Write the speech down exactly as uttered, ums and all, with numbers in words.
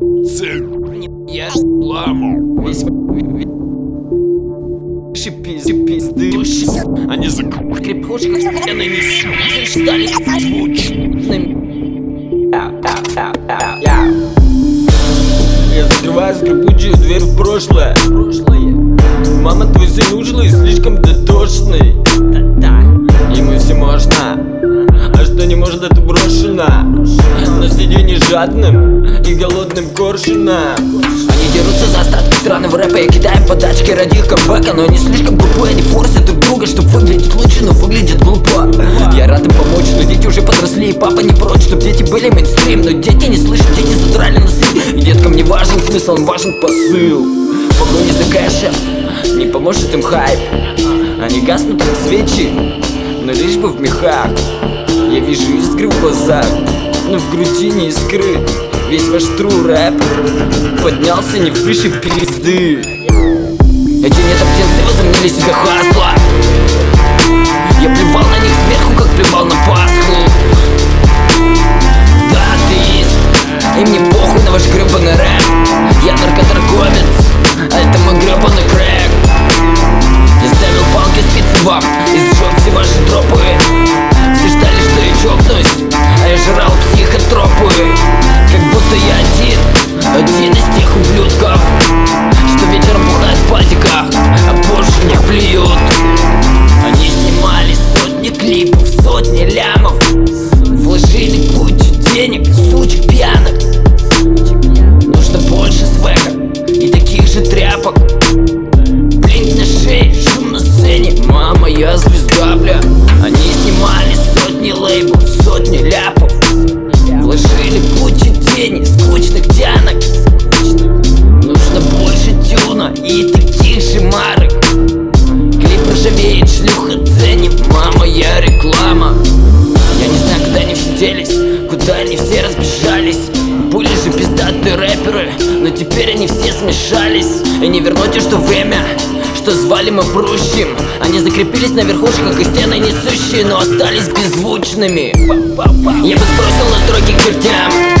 Цель. Я ламу. Весь пизды, пизды. Они закрепушки, как я нанесу. Стали звучными. Я закрываю скрипучую дверь в прошлое. Мама, твой сын ушлый, слишком дотошный. Ему все можно, а что не может, это брошено. Но сиденье жадным и голодным коршуна. Они дерутся за остатки странного рэпа. Я кидаю подачки ради их камбэка. Но они слишком глупые, они форсят друг друга, чтоб выглядеть лучше, но выглядит глупо. Я рад им помочь, но дети уже подросли. И папа не прочь, чтоб дети были мейнстрим. Но дети не слышат, дети задрали носы. И деткам не важен смысл, им важен посыл. В погоне за кэшем не поможет им хайп. Они гаснут как свечи, но лишь бы в мехах. Я вижу искры в глазах, но в груди не искры. Весь ваш true рэп поднялся не выше пизды. Эти нетоптенцы возомнили себе хасла. Я плевал на них сверху, как плевал на Пасху. Да, атеист, и мне похуй на ваш гребаный рэп. Я наркоторговец, а это мой гребаный крэк. Я ставил палки спицы вам и сжег все ваши тропы. Все ждали, что я чокнусь, а я жрал психотропы. Как будто я один, один из тех ублюдков, что вечером бухают в патиках, а позже в них плюют. Они снимали сотни клипов, сотни лямов, вложили кучу денег, сучек пьяных. Нужно больше свека и таких же тряпок. Блин на шее, шум на сцене, мама, я звезда, бля. Они снимали сотни лейбов, сотни ляпов, вложили кучу денег, скучных тянок. Нужно больше тюна и таких же марок. Клип ржавеет, шлюха ценит, мама, я реклама. Я не знаю, куда они все делись, куда они все разбежались. Были же пиздатые рэперы, но теперь они все смешались. И не вернуть уж то время, что звали мы прущим. Они закрепились на верхушках и стены несущие, но остались беззвучными. Я бы сбросил настройки к чертям,